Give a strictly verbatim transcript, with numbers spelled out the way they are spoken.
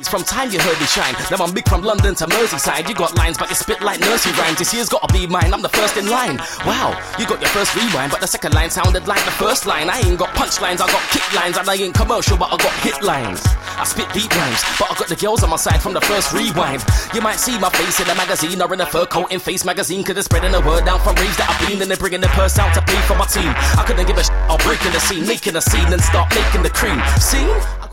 beats from time you heard me shine. Now I'm big from London to Merseyside. You got lines but you spit like nursery rhymes. This year's gotta be mine, I'm the first in line. Wow, you got your first rewind, but the second line sounded like the first line. I ain't got punchlines, I got kick lines. And I ain't commercial, but I got hit lines. I spit deep rhymes, but I got the girls on my side from the first rewind. You might see my face in a magazine or in a fur coat in Face magazine, cause they're spreading the word out from raves that I've been. And they're bringing the purse out to pay for my team. I couldn't give a sh**, I'll break in the scene, making a scene and start making the cream. Scene?